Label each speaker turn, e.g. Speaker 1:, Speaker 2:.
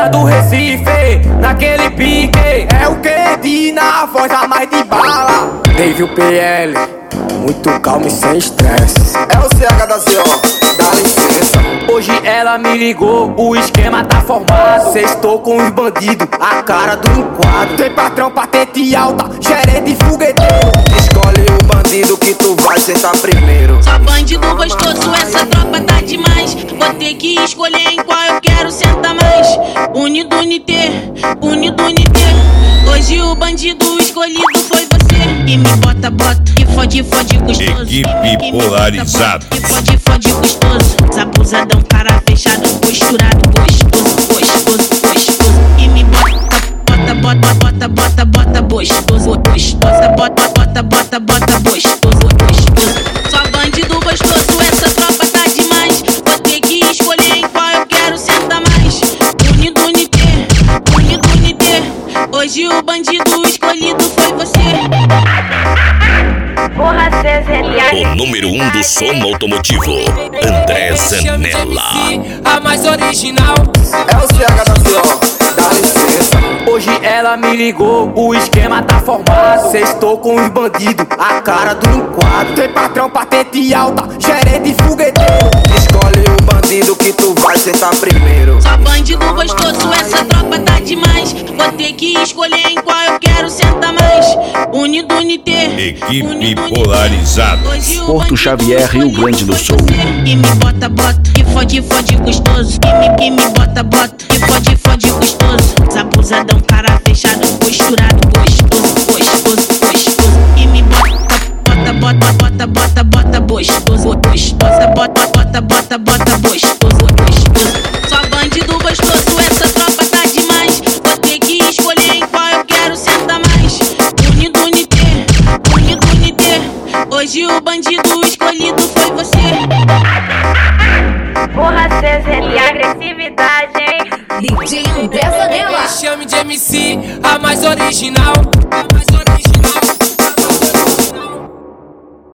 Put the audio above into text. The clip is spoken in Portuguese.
Speaker 1: Lá do Recife, naquele pique. É o que na voz a mais de bala. Teve o PL, muito calmo e sem estresse.
Speaker 2: É o CH da CO, dá licença.
Speaker 1: Hoje ela me ligou, o esquema tá formado. Cê estou com os bandidos, a cara do enquadro. Tem patrão, patente alta, gerente fogueteiro.
Speaker 2: Escolhe o bandido que tu vai sentar primeiro.
Speaker 3: Só bandido gostoso, essa tropa tá demais. Vou ter que escolher em qual eu quero sentar mais. Unido, unité, unido, unité. Hoje o bandido escolhido foi você. E me bota, que fode, fode gostoso.
Speaker 4: Equipe polarizada.
Speaker 3: Que fode, fode gostoso. Abusadão, cara fechado, posturado, gostoso, gostoso, gostoso. E me bota, gostoso, gostoso. Bota, gostoso, gostoso. Só bandido gostoso, essa tropa tá demais. Vou ter que escolher em qual eu quero sentar mais. Unido, unité, unido, unité. Hoje o bandido escolhido foi você.
Speaker 4: O número 1 do som automotivo, André Zanella.
Speaker 1: A mais original.
Speaker 2: É o CH da CO, dá licença.
Speaker 1: Hoje ela me ligou, o esquema tá formado. Cê estou com os bandidos, a cara do enquadro. Tem patrão, patente alta, gerente fogueteiro.
Speaker 2: Escolhe o bandido que tu vai sentar primeiro.
Speaker 3: Só bandido gostoso, essa tropa tá demais. Vou ter que escolher em qual eu quero sentar mais. Unido, unité.
Speaker 4: Equipe polarizada.
Speaker 5: Porto Xavier, Rio Grande do Sul.
Speaker 3: E me bota, que fode, fode gostoso. E me bota, que fode, fode gostoso. Abusadão, cara fechado, posturado, gostoso, gostoso, gostoso. E me bota, gostoso, gostoso. Bota, gostoso, gostoso. Só bandido gostoso, essa tropa tá demais. Vou ter que escolher em qual eu quero sentar mais. Unido, unité, unido, unité. Hoje o bandido escolhido foi você.
Speaker 6: Porra, César, que agressividade, hein?
Speaker 7: DJ André Zanella.
Speaker 1: Me chame de MC, a mais original.